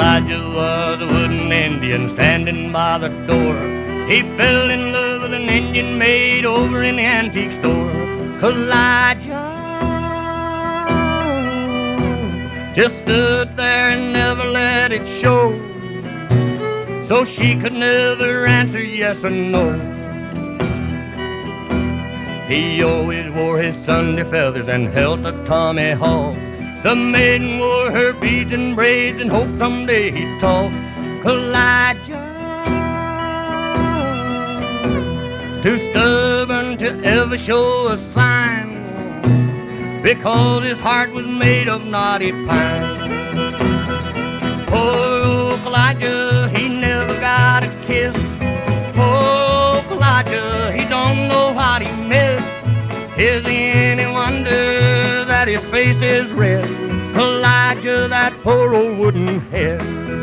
Elijah was a wooden Indian standing by the door. He fell in love with an Indian maid over in the antique store. Elijah just stood there and never let it show, so she could never answer yes or no. He always wore his Sunday feathers and held a tomahawk. The maiden wore her beads and braids and hoped someday he'd talk. Elijah, too stubborn to ever show a sign, because his heart was made of knotty pine. Oh, Elijah, he never got a kiss. Oh, Elijah, he don't know what he missed. Is he any wonder that his face is red? Elijah, that poor old wooden head.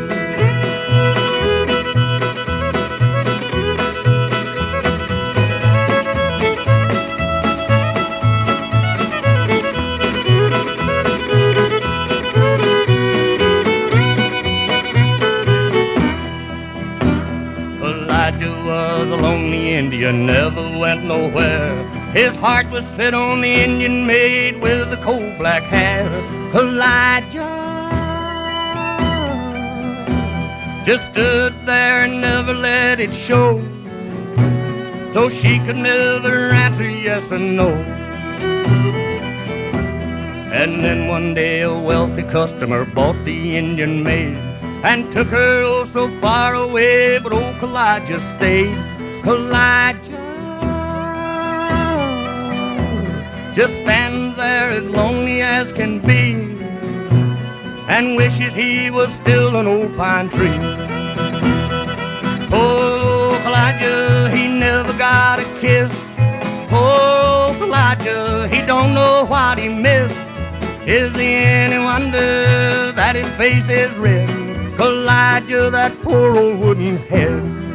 Elijah was a lonely Indian, never went nowhere. His heart was set on the Indian maid with the coal black hair. Elijah just stood there and never let it show, so she could never answer yes or no. And then one day a wealthy customer bought the Indian maid and took her oh so far away, but old Elijah stayed. Elijah just stands there as lonely as can be and wishes he was still an old pine tree. Oh, Elijah, he never got a kiss. Oh, Elijah, he don't know what he missed. Is he any wonder that his face is red? Elijah, that poor old wooden head.